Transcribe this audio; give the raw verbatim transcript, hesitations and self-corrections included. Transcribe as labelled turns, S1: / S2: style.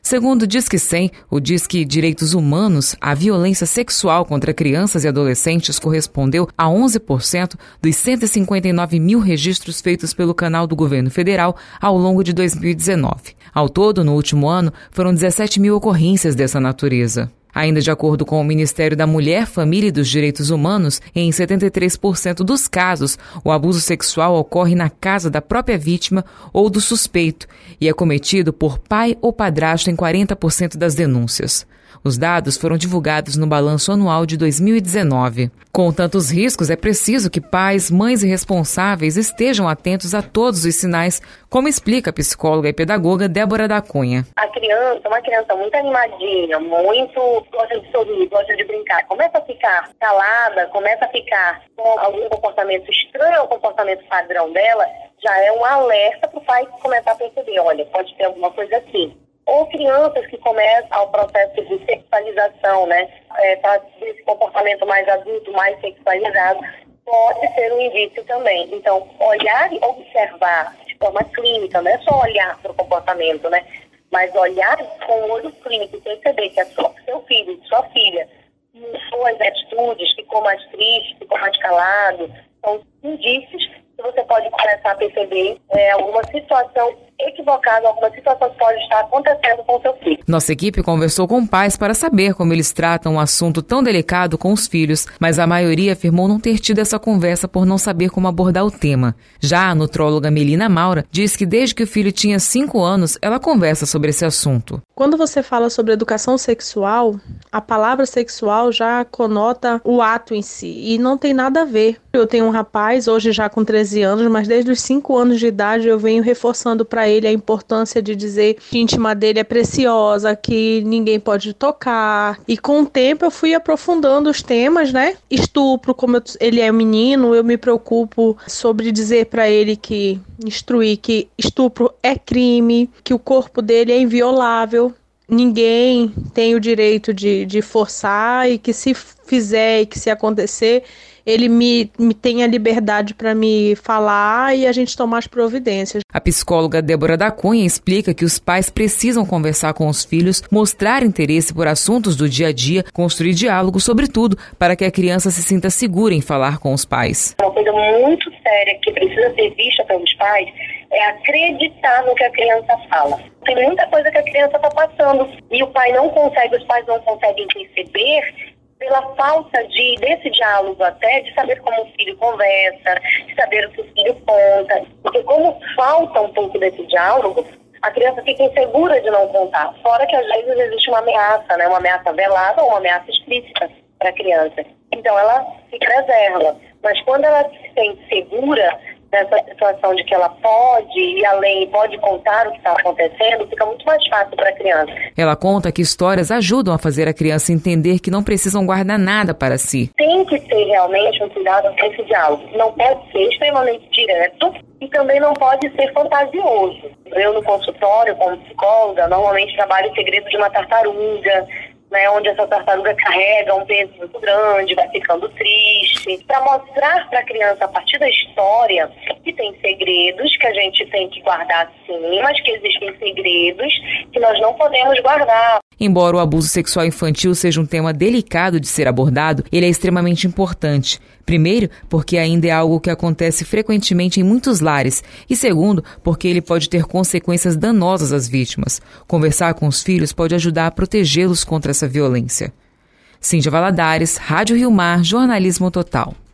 S1: Segundo o Disque cem, o Disque Direitos Humanos, a violência sexual contra crianças e adolescentes correspondeu a onze por cento dos cento e cinquenta e nove mil registros feitos pelo canal do governo federal ao longo de dois mil e dezenove. Ao todo, no último ano, foram dezessete mil ocorrências dessa natureza. Ainda de acordo com o Ministério da Mulher, Família e dos Direitos Humanos, em setenta e três por cento dos casos, o abuso sexual ocorre na casa da própria vítima ou do suspeito e é cometido por pai ou padrasto em quarenta por cento das denúncias. Os dados foram divulgados no balanço anual de dois mil e dezenove. Com tantos riscos, é preciso que pais, mães e responsáveis estejam atentos a todos os sinais, como explica a psicóloga e pedagoga Débora da Cunha.
S2: A criança, uma criança muito animadinha, muito gosta de sorrir, gosta de brincar, começa a ficar calada, começa a ficar com algum comportamento estranho ao comportamento padrão dela, já é um alerta para o pai começar a perceber, olha, pode ter alguma coisa assim. Ou crianças que começam o processo de sexualização, né? É, tá, desse comportamento mais adulto, mais sexualizado, pode ser um indício também. Então, olhar e observar de forma clínica, não é só olhar para o comportamento, né? Mas olhar com o olho clínico e perceber que a sua, seu filho, sua filha, suas atitudes, ficou mais triste, ficou mais calado, são indícios que você pode começar a perceber é, alguma situação equivocada, alguma situação que pode estar acontecendo com o seu filho.
S1: Nossa equipe conversou com pais para saber como eles tratam um assunto tão delicado com os filhos, mas a maioria afirmou não ter tido essa conversa por não saber como abordar o tema. Já a nutróloga Melina Maura diz que desde que o filho tinha cinco anos, ela conversa sobre esse assunto.
S3: Quando você fala sobre educação sexual, a palavra sexual já conota o ato em si, e não tem nada a ver. Eu tenho um rapaz, hoje já com treze anos, mas desde os cinco anos de idade eu venho reforçando para ele a importância de dizer que a íntima dele é preciosa, que ninguém pode tocar. E com o tempo eu fui aprofundando os temas, né? Estupro, como eu, ele é menino, eu me preocupo sobre dizer para ele que, instruir que estupro é crime, que o corpo dele é inviolável. Ninguém tem o direito de, de forçar e que se fizer e que se acontecer, ele me, me tem a liberdade para me falar e a gente tomar as providências.
S1: A psicóloga Débora da Cunha explica que os pais precisam conversar com os filhos, mostrar interesse por assuntos do dia a dia, construir diálogo, sobretudo, para que a criança se sinta segura em falar com os pais.
S2: Uma coisa muito séria que precisa ser vista pelos pais é acreditar no que a criança fala. Tem muita coisa que a criança está passando e o pai não consegue, os pais não conseguem perceber pela falta de, desse diálogo até, de saber como o filho conversa, de saber o que o filho conta. Porque como falta um pouco desse diálogo, a criança fica insegura de não contar. Fora que às vezes existe uma ameaça, né? Uma ameaça velada ou uma ameaça explícita para a criança. Então ela se preserva. Mas quando ela se sente segura nessa situação de que ela pode ir além, pode contar o que está acontecendo, fica muito mais fácil para a criança.
S1: Ela conta que histórias ajudam a fazer a criança entender que não precisam guardar nada para si.
S2: Tem que ter realmente um cuidado com esse diálogo. Não pode ser extremamente direto e também não pode ser fantasioso. Eu no consultório, como psicóloga, normalmente trabalho o segredo de uma tartaruga, né, onde essa tartaruga carrega um peso muito grande, vai ficando triste, para mostrar para a criança, a partir da história, que tem segredos que a gente tem que guardar sim, mas que existem segredos que nós não podemos guardar.
S1: Embora o abuso sexual infantil seja um tema delicado de ser abordado, ele é extremamente importante. Primeiro, porque ainda é algo que acontece frequentemente em muitos lares. E segundo, porque ele pode ter consequências danosas às vítimas. Conversar com os filhos pode ajudar a protegê-los contra essa violência. Cíntia Valadares, Rádio Rio Mar, Jornalismo Total.